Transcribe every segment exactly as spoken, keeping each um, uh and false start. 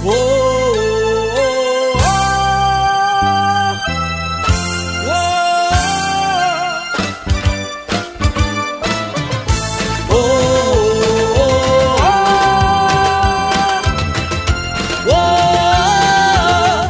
Oh, oh, oh, oh, oh, oh.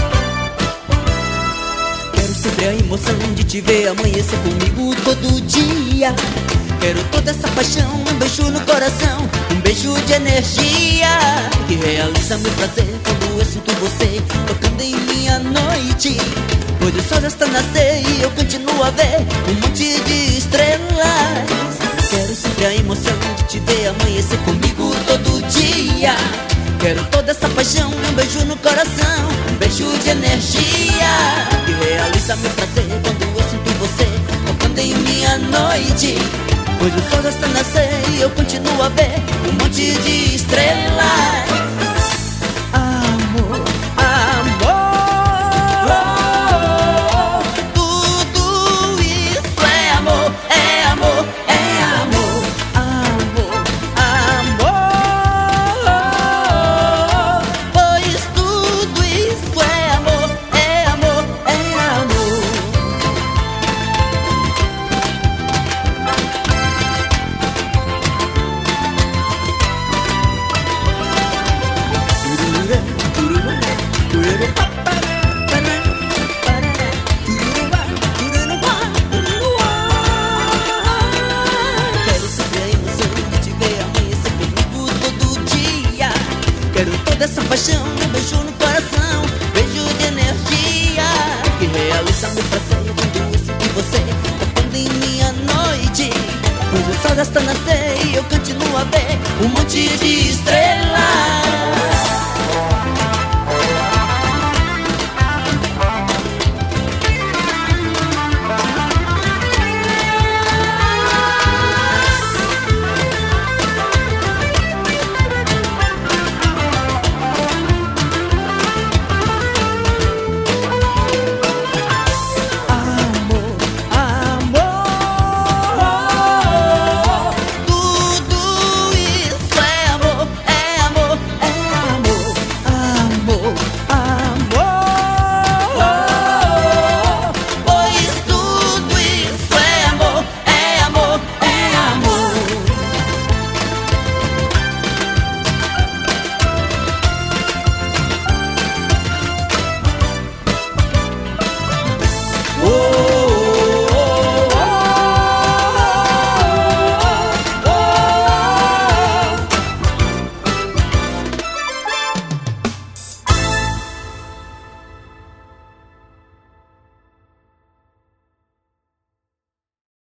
Quero sempre a emoção de te ver amanhecer comigo todo dia. Quero toda essa paixão, um beijo no coração, um beijo de energia que realiza meu prazer quando eu sinto você tocando em minha noite. Pois o sol já está a nascer e eu continuo a ver um monte de estrelas. Quero sempre a emoção de te ver amanhecer comigo todo dia. Quero toda essa paixão, um beijo no coração, um beijo de energia que realiza meu prazer quando eu sinto você tocando em minha noite. Pois o sol já está a nascer e eu continuo a ver um monte de estrelas. Amor, amor, tudo isso é amor, é amor, é amor. Amor, amor, pois tudo isso é amor, é amor, é amor. Quero sempre a emoção de te ver amanhecer comigo todo dia. Quero toda essa paixão, um beijo no coração, beijo de energia que realiza meu prazer quando eu sinto você tocando em minha noite. Pois o sol já está a nascer e eu continuo a ver um monte de estrelas.